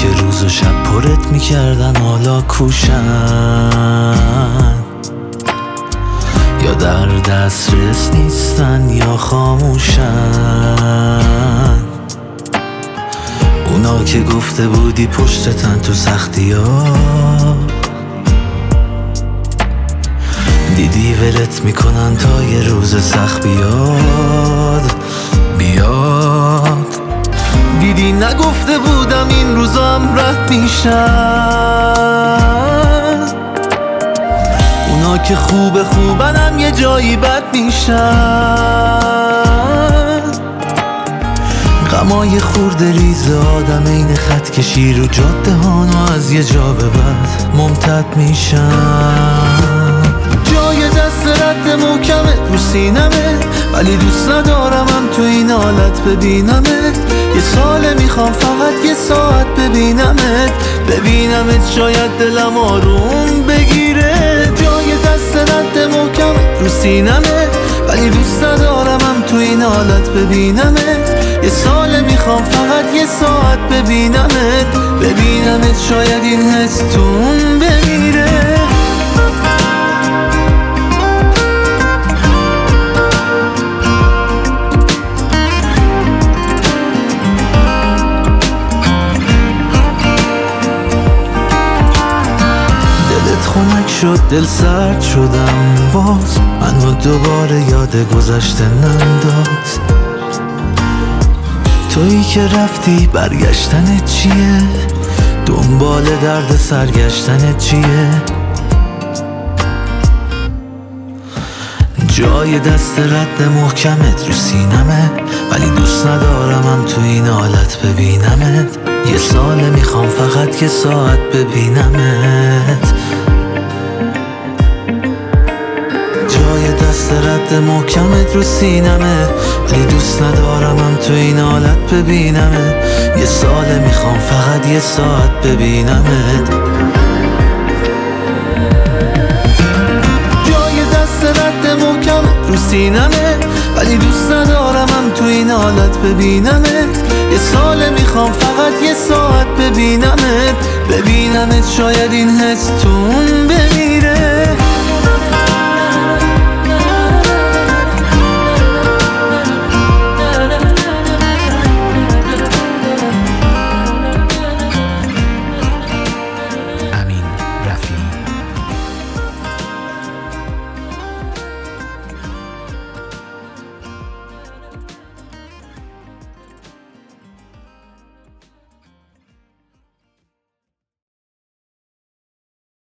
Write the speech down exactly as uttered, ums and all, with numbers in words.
که روز و شب پرت میکردن حالا کوشن، یا در دسترس نیستن یا خاموشن. اونا که گفته بودی پشتتن تو سختی ها، دیدی ولت میکنن تا یه روز سخت بیاد بیاد. دیدی نگفته بودم این روزام رد میشن، اونا که خوب خوبنم یه جایی بد میشن. غمای خورده ریز آدم این خط کشی رو جاده هانو از یه جا به بعد ممتد میشن. جای دست رد محکمت رو سینمه، ولی دوست ندارم هم تو این حالت ببینمت. یه ساله میخوام فقط یه ساعت ببینمت، ببینمت شاید دلم آروم بگیره. جای دست رد محکمت رو سینمه، ولی دوست ندارم هم تو این حالت ببینمت. یه ساله میخوام فقط یه ساعت ببینمت، ببینمت شاید این حس توم بمیره. خنک شد دل سرد شدم باز، منو دوباره یاد گذشته ننداز. تویی که رفتی برگشتن چیه، دنبال درد سرگشتن چیه. جای دست رد محکمت رو سینمه، ولی دوست ندارم هم تو این حالت ببینمت. یه ساله میخوام فقط یه ساعت ببینمت. جای دست رد محکمت رو سینمه، ولی دوست ندارم هم تو این حالت ببینمت. یه ساله میخوام فقط یه ساعت ببینمت. جای دست رد محکمت رو سینمه، ولی دوست ندارم هم تو این حالت ببینمت. یه ساله میخوام فقط یه ساعت ببینمت، ببینمت شاید این حس توم بمیره.